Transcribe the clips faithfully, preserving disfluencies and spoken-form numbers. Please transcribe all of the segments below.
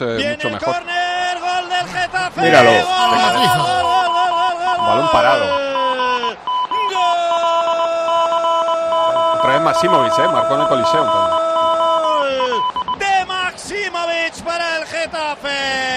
Viene mucho el mejor. córner, gol del Getafe. Míralo. Gol, gol, gol, gol, gol, gol, gol, Un balón parado. Gol. Otra vez Maximovic, ¿eh? Marcó en el Coliseo. Entonces. De Maximovic para el Getafe.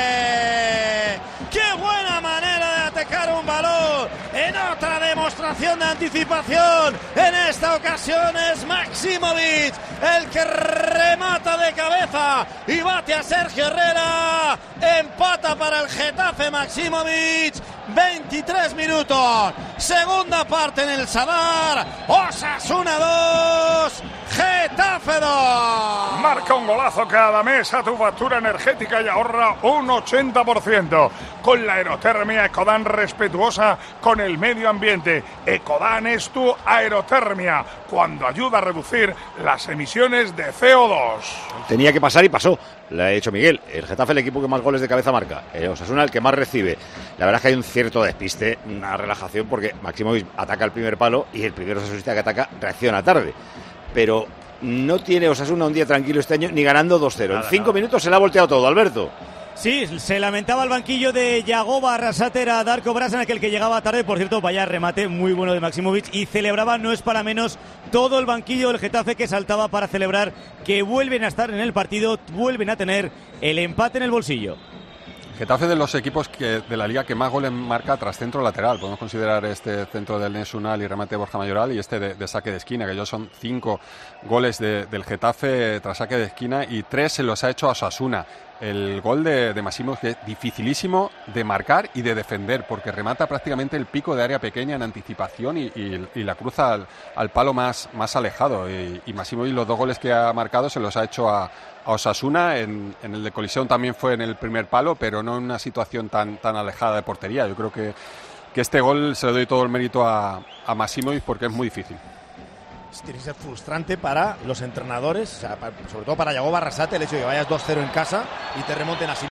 ¡Qué buena manera de atacar un balón! En otra demostración de anticipación, en esta ocasión es Maximovic el que remata de cabeza y bate a Sergio Herrera. Empata para el Getafe Maximovic. veintitrés minutos. Segunda parte en el Sadar. Osasuna dos. Getafe dos. Marca un golazo cada mes a tu factura energética y ahorra un ochenta por ciento. Con la aerotermia Ecodan, respetuosa con el medio ambiente. Ecodan es tu aerotermia cuando ayuda a reducir las emisiones de C O dos. Tenía que pasar y pasó. Lo ha hecho Miguel. El Getafe el equipo que más goles de cabeza marca. El Osasuna el que más recibe. La verdad es que hay un cierto despiste, una relajación, porque Maximovic ataca el primer palo y el primer osasunista que ataca reacciona tarde. Pero no tiene Osasuna un día tranquilo este año, ni ganando dos cero. En cinco nada. minutos se le ha volteado todo, Alberto. Sí, se lamentaba el banquillo de Yagoba Arrasate, era Darko Brasan aquel que llegaba tarde. Por cierto, vaya remate muy bueno de Maximovic. Y celebraba, no es para menos, todo el banquillo del Getafe, que saltaba para celebrar que vuelven a estar en el partido, vuelven a tener el empate en el bolsillo. Getafe de los equipos que, de la liga que más goles marca tras centro lateral. Podemos considerar este centro del Nes Unal y remate de Borja Mayoral y este de, de saque de esquina, que ya son cinco goles de, del Getafe tras saque de esquina y tres se los ha hecho a Osasuna. El gol de, de Maximovic, que es dificilísimo de marcar y de defender, porque remata prácticamente el pico de área pequeña en anticipación y, y, y la cruza al, al palo más, más alejado. Y, y Maximovic, los dos goles que ha marcado se los ha hecho a, a Osasuna. En, en el de Coliseum también fue en el primer palo, pero no en una situación tan, tan alejada de portería. Yo creo que, que este gol se le doy todo el mérito a, a Maximovic, porque es muy difícil. Tiene que ser frustrante para los entrenadores, o sea, para, sobre todo para Yagoba Arrasate, el hecho de que vayas dos cero en casa y te remonten así.